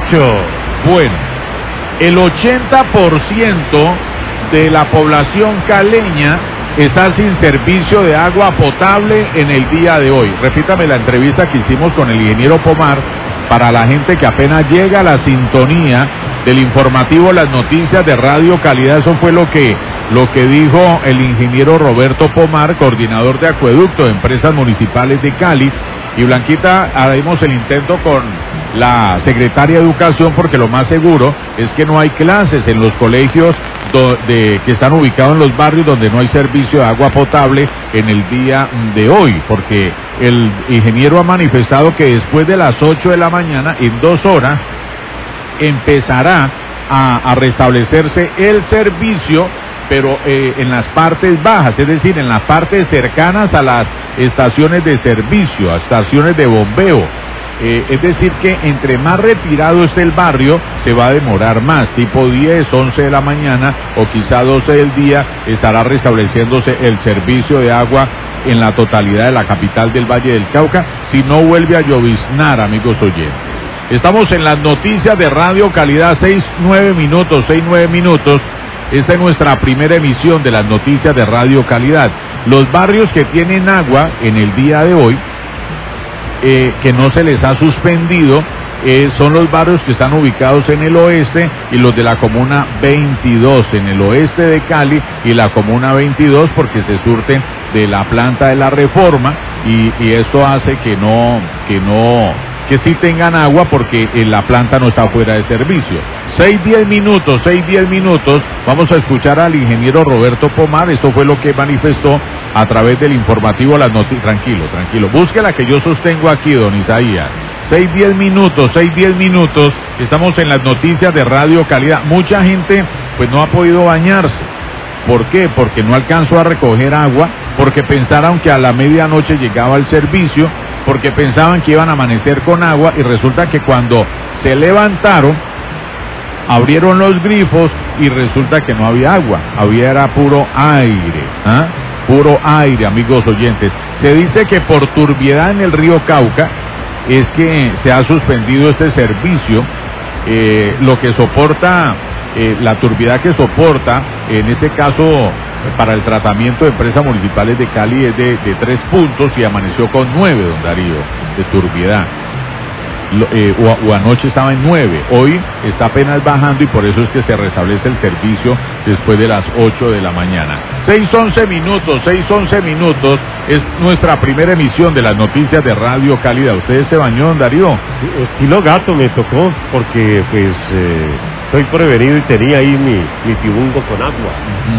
hecho? Bueno, el 80% de la población caleña está sin servicio de agua potable en el día de hoy. Repítame la entrevista que hicimos con el ingeniero Pomar para la gente que apenas llega a la sintonía del informativo Las Noticias de Radio Calidad. Eso fue lo que dijo el ingeniero Roberto Pomar, coordinador de acueducto de Empresas Municipales de Cali. Y Blanquita, haremos el intento con la secretaria de Educación, porque lo más seguro es que no hay clases en los colegios que están ubicados en los barrios donde no hay servicio de agua potable en el día de hoy, porque el ingeniero ha manifestado que después de las 8 de la mañana, en 2 horas, empezará a restablecerse el servicio, pero en las partes bajas, es decir, en las partes cercanas a las estaciones de servicio, a estaciones de bombeo. Es decir que entre más retirado esté el barrio, se va a demorar más, tipo 10, 11 de la mañana o quizá 12 del día, estará restableciéndose el servicio de agua en la totalidad de la capital del Valle del Cauca, si no vuelve a lloviznar, amigos oyentes. Estamos en las noticias de Radio Calidad, 6-9 minutos. Esta es nuestra primera emisión de las noticias de Radio Calidad. Los barrios que tienen agua en el día de hoy, que no se les ha suspendido, son los barrios que están ubicados en el oeste y los de la comuna 22, en el oeste de Cali y la comuna 22, porque se surten de la planta de la Reforma y esto hace que sí tengan agua porque la planta no está fuera de servicio. 6-10 minutos, vamos a escuchar al ingeniero Roberto Pomar. Eso fue lo que manifestó a través del informativo Las Noticias. Tranquilo, busque la que yo sostengo aquí, don Isaías. 6-10 minutos, estamos en las noticias de Radio Calidad. Mucha gente pues no ha podido bañarse. ¿Por qué? Porque no alcanzó a recoger agua, porque pensaron que a la medianoche llegaba el servicio, porque pensaban que iban a amanecer con agua y resulta que cuando se levantaron, abrieron los grifos y resulta que no había agua, era puro aire, puro aire, amigos oyentes. Se dice que por turbiedad en el río Cauca es que se ha suspendido este servicio, lo que soporta, la turbiedad que soporta, en este caso para el tratamiento de Empresas Municipales de Cali es de 3 puntos y amaneció con 9, don Darío, de turbiedad. O anoche estaba en 9, hoy está apenas bajando y por eso es que se restablece el servicio después de las 8 de la mañana. 6-11 minutos, es nuestra primera emisión de las noticias de Radio Calidad. ¿Usted se bañó, don Darío? Sí, estilo gato me tocó, porque pues soy prevenido y tenía ahí mi tibungo con agua.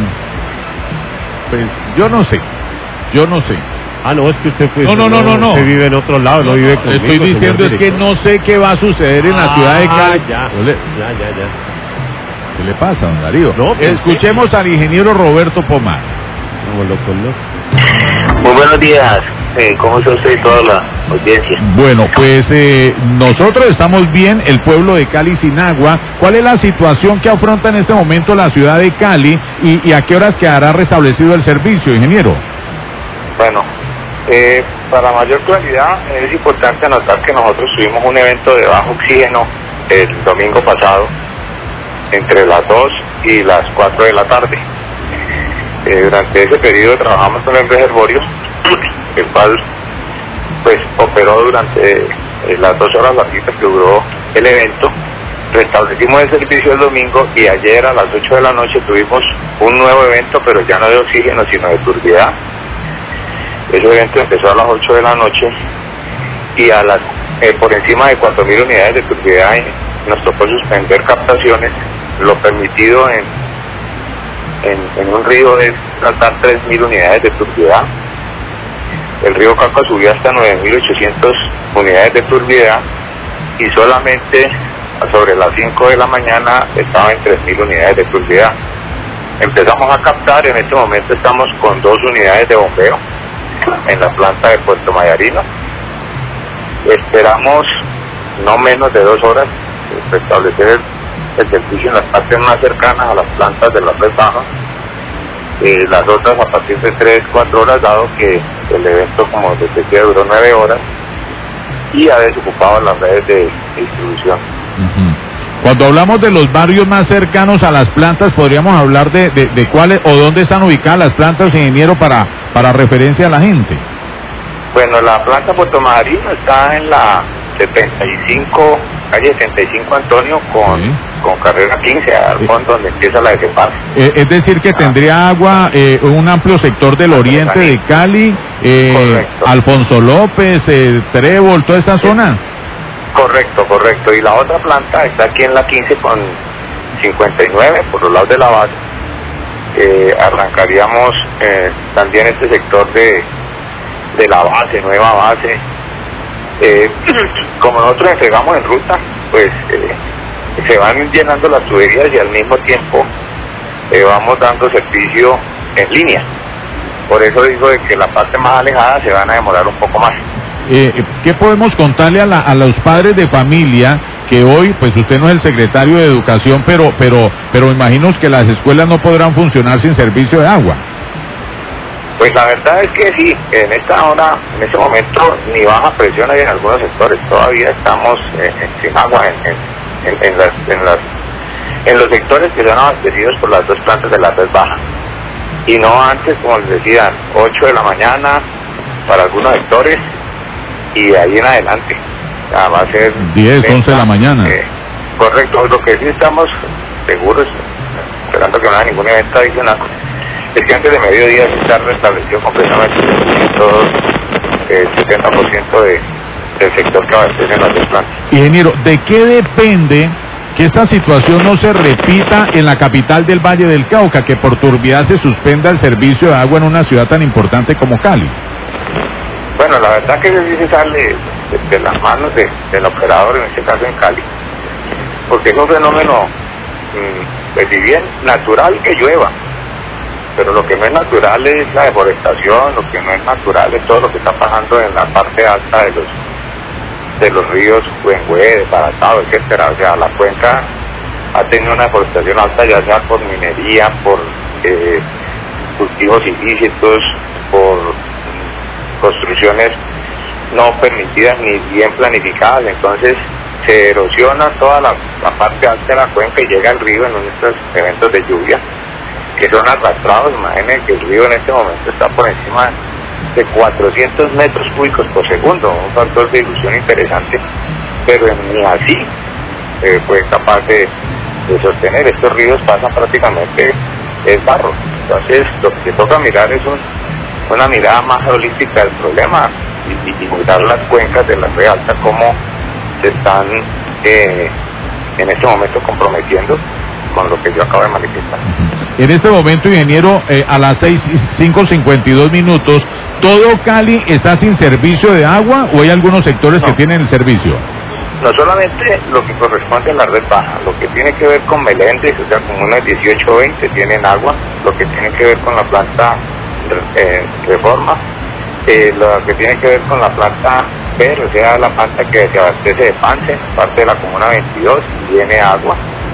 Pues yo no sé. Ah, no, es que usted pues... No. Usted vive en otro lado, no vive conmigo. Estoy diciendo es que no sé qué va a suceder en la ciudad de Cali. Ya. ¿Qué le pasa, don Darío? No, pues, escuchemos al ingeniero Roberto Pomar. Como lo conozco. Muy buenos días. ¿Cómo está usted y toda la audiencia? Bueno, pues nosotros estamos bien, el pueblo de Cali sin agua. ¿Cuál es la situación que afronta en este momento la ciudad de Cali y a qué horas quedará restablecido el servicio, ingeniero? Bueno, para mayor claridad es importante anotar que nosotros tuvimos un evento de bajo oxígeno el domingo pasado entre las 2 y las 4 de la tarde. Durante ese periodo trabajamos con el reservorio, el cual pues operó durante las 2 horas larguitas que duró el evento. Restablecimos el servicio el domingo y ayer a las 8 de la noche tuvimos un nuevo evento, pero ya no de oxígeno sino de turbidez. Ese evento empezó a las 8 de la noche y a las por encima de 4.000 unidades de turbidez nos tocó suspender captaciones. Lo permitido en un río es tratar 3.000 unidades de turbidez. El río Cauca subió hasta 9.800 unidades de turbidez y solamente sobre las 5 de la mañana estaba en 3.000 unidades de turbidez. Empezamos a captar, en este momento estamos con 2 unidades de bombeo en la planta de Puerto Mayarino. Esperamos no menos de 2 horas restablecer el servicio en las partes más cercanas a las plantas de la red baja. Las otras a partir de 3-4 horas, dado que el evento, como les decía, duró 9 horas y ha desocupado las redes de distribución. Cuando hablamos de los barrios más cercanos a las plantas, podríamos hablar de cuáles o dónde están ubicadas las plantas, ingeniero, para referencia a la gente. Bueno, la planta Puerto Majarino está en la 75, calle 75 Antonio con carrera 15, al fondo donde empieza la de Paz. Es decir, que tendría agua un amplio sector del oriente de Cali, Alfonso López, Trébol, toda esta zona. Correcto. Y la otra planta está aquí en la 15 con 59, por los lados de la base. Arrancaríamos también este sector de la base, nueva base. Como nosotros entregamos en ruta, pues se van llenando las tuberías y al mismo tiempo vamos dando servicio en línea. Por eso digo de que la parte más alejada se van a demorar un poco más. ¿Qué podemos contarle a los padres de familia que hoy, pues usted no es el secretario de Educación, pero imagino que las escuelas no podrán funcionar sin servicio de agua? Pues la verdad es que sí, en esta hora, en este momento, ni baja presión hay en algunos sectores, todavía estamos sin agua en los sectores que son abastecidos por las dos plantas de la red baja. Y no antes, como les decía, 8 de la mañana para algunos sectores y de ahí en adelante. Ya va a ser 10, 11 de la mañana. Correcto, lo que sí estamos seguros, esperando que no haya ningún evento adicional, es que antes de mediodía se está restablecido completamente el 70% del sector que abastece en las dos plantas. Ingeniero, ¿de qué depende que esta situación no se repita en la capital del Valle del Cauca, que por turbiedad se suspenda el servicio de agua en una ciudad tan importante como Cali? Bueno, la verdad que eso sí se sale de las manos del operador, en este caso en Cali, porque es un fenómeno, pues si bien natural que llueva, pero lo que no es natural es la deforestación, lo que no es natural es todo lo que está pasando en la parte alta de los ríos Huengue, Baratado, etcétera. O sea, la cuenca ha tenido una deforestación alta, ya sea por minería, por cultivos ilícitos, por construcciones no permitidas ni bien planificadas. Entonces se erosiona toda la parte alta de la cuenca y llega al río en estos eventos de lluvia que son arrastrados. Imaginen que el río en este momento está por encima de 400 metros cúbicos por segundo, un factor de dilución interesante, pero ni así fue capaz de sostener. Estos ríos pasan prácticamente es barro. Entonces lo que se toca mirar es una mirada más holística del problema y mirar las cuencas de la red alta, cómo se están en este momento comprometiendo con lo que yo acabo de manifestar. En este momento, ingeniero, a las 5:52 minutos, ¿todo Cali está sin servicio de agua o hay algunos sectores que tienen el servicio? No solamente lo que corresponde a la red baja, lo que tiene que ver con Meléndez, o sea, comunas 18 o 20 tienen agua, lo que tiene que ver con la planta Reforma, lo que tiene que ver con la planta Ver, o sea, la planta que se abastece de Pance, parte de la comuna 22, tiene agua,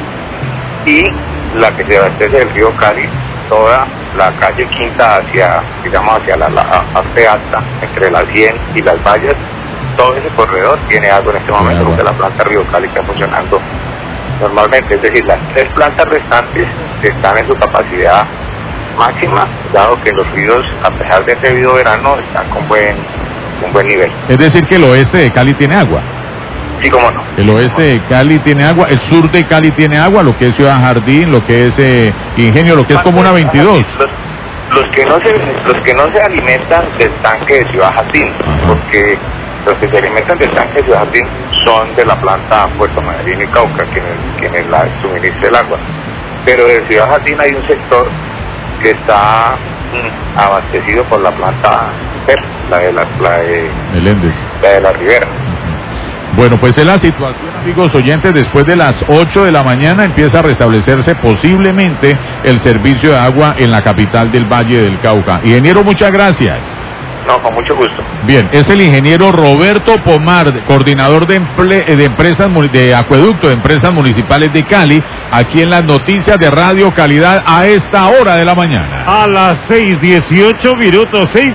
y la que se abastece del río Cali, toda la calle Quinta hacia la parte alta, entre las 100 y las vallas, todo ese corredor tiene agua en este momento, porque la planta Río Cali está funcionando normalmente. Es decir, las 3 plantas restantes están en su capacidad máxima, dado que los ríos, a pesar de este debido verano, están con buen nivel. Es decir, que el oeste de Cali tiene agua. Sí, cómo no. El oeste de Cali tiene agua, el sur de Cali tiene agua, lo que es Ciudad Jardín, lo que es Ingenio, lo que es Comuna 22. Los que no se alimentan del tanque de Ciudad Jardín, porque los que se alimentan del tanque de Ciudad Jardín son de la planta Puerto Majarino y Cauca, quienes la suministran el agua. Pero de Ciudad Jardín hay un sector que está abastecido por la planta Ver, la de Meléndez, la de la Ribera. Bueno, pues es la situación, amigos oyentes. Después de las 8 de la mañana empieza a restablecerse posiblemente el servicio de agua en la capital del Valle del Cauca. Ingeniero, muchas gracias. No, con mucho gusto. Bien, es el ingeniero Roberto Pomar, coordinador de empresas de acueducto de empresas municipales de Cali, aquí en las noticias de Radio Calidad a esta hora de la mañana. A las 6:18 minutos, 6.